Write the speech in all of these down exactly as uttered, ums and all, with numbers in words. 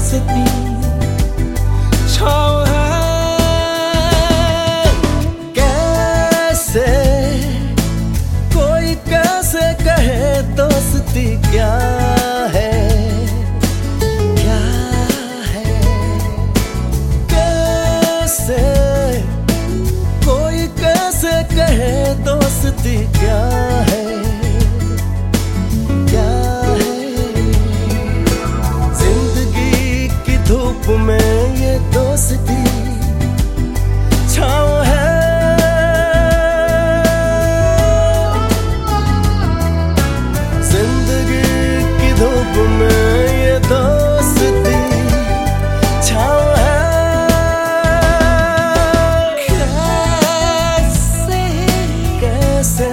दोस्ती छाँव है। कैसे कोई कैसे कहे दोस्ती क्या है, क्या है। कैसे कोई कैसे कहे दोस्ती क्या है, क्या है। जिंदगी की धूप में ये दोस्ती छाँव है। धूप में ये दोस्ती छाँव है। कैसे कैसे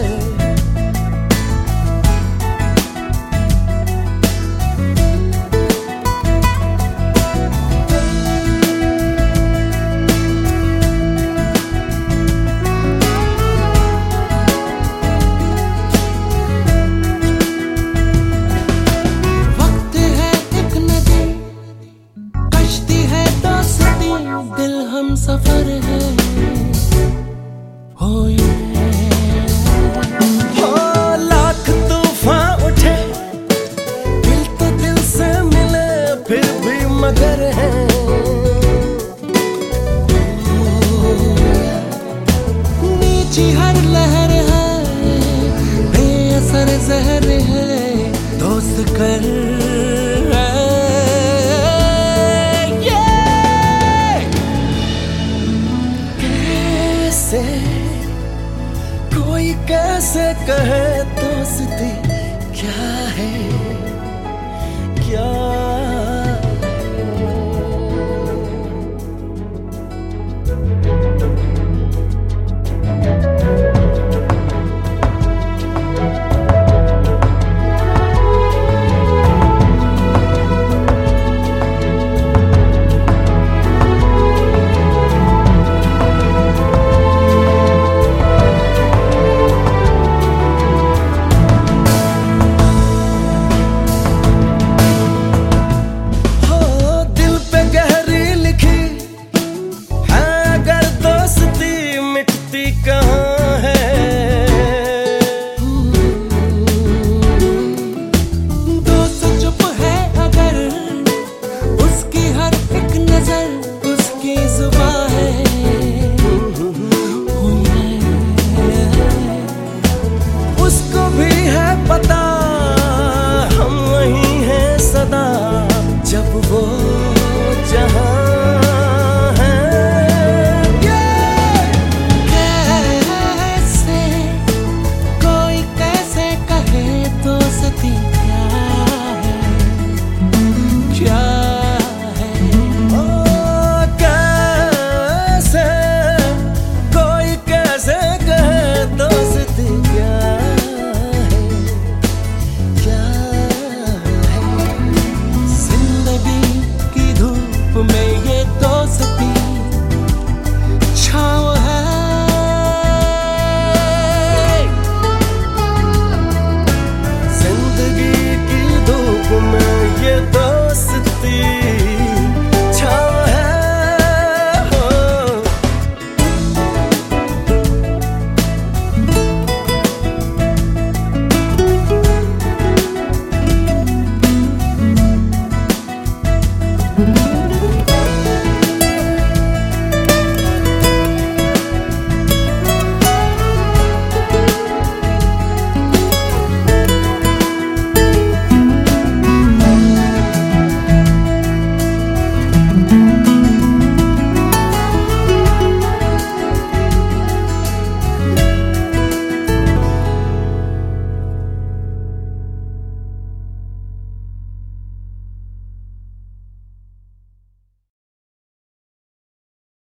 दिल हम सफर है हो ये हो। लाख तूफान उठे दिल तो दिल से मिले फिर भी मगर है। नीची हर लहर है बेअसर जहर है दोस्त कर